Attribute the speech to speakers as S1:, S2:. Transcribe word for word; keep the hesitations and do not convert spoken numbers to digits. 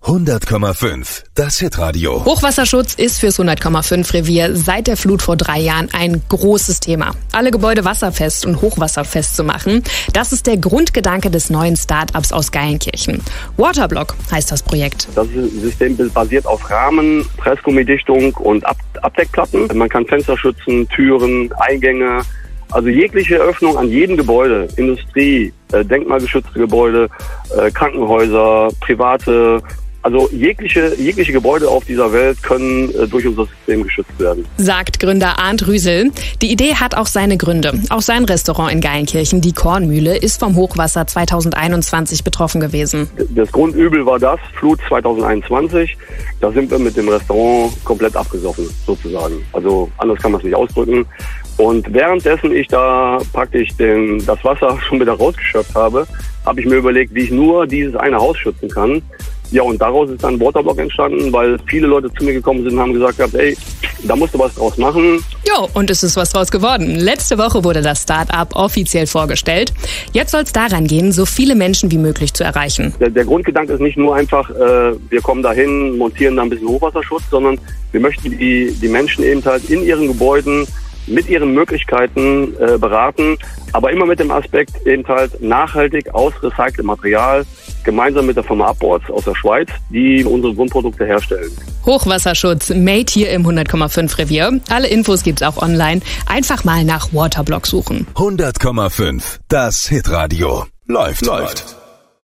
S1: hundert Komma fünf, das Hitradio.
S2: Hochwasserschutz ist fürs hundert Komma fünf Revier seit der Flut vor drei Jahren ein großes Thema. Alle Gebäude wasserfest und hochwasserfest zu machen, das ist der Grundgedanke des neuen Start-ups aus Geilenkirchen. Waterblock heißt das Projekt.
S3: Das System basiert auf Rahmen, Pressgummidichtung und Ab- Abdeckplatten. Man kann Fenster schützen, Türen, Eingänge, also jegliche Öffnung an jedem Gebäude, Industrie, äh, denkmalgeschützte Gebäude, äh, Krankenhäuser, private, also jegliche, jegliche Gebäude auf dieser Welt können äh, durch unser System geschützt werden.
S2: Sagt Gründer Arndt Rüsel. Die Idee hat auch seine Gründe. Auch sein Restaurant in Geilenkirchen, die Kornmühle, ist vom Hochwasser zweitausendeinundzwanzig betroffen gewesen.
S3: Das Grundübel war das, Flut zweitausendeinundzwanzig. Da sind wir mit dem Restaurant komplett abgesoffen, sozusagen. Also anders kann man es nicht ausdrücken. Und währenddessen ich da praktisch den, das Wasser schon wieder rausgeschöpft habe, habe ich mir überlegt, wie ich nur dieses eine Haus schützen kann. Ja, und daraus ist dann Waterblock entstanden, weil viele Leute zu mir gekommen sind und haben gesagt, ey, da musst du was draus machen.
S2: Jo, und es ist was draus geworden. Letzte Woche wurde das Start-up offiziell vorgestellt. Jetzt soll es daran gehen, so viele Menschen wie möglich zu erreichen.
S3: Der, der Grundgedanke ist nicht nur einfach, äh, wir kommen dahin, montieren da ein bisschen Hochwasserschutz, sondern wir möchten die, die Menschen eben halt in ihren Gebäuden mit ihren Möglichkeiten äh, beraten, aber immer mit dem Aspekt eben halt nachhaltig aus recyceltem Material, gemeinsam mit der Firma Upboards aus der Schweiz, die unsere Grundprodukte herstellen.
S2: Hochwasserschutz, made hier im hundert Komma fünf Revier. Alle Infos gibt's auch online. Einfach mal nach Waterblock suchen.
S1: hundert Komma fünf, das Hitradio. Läuft, läuft.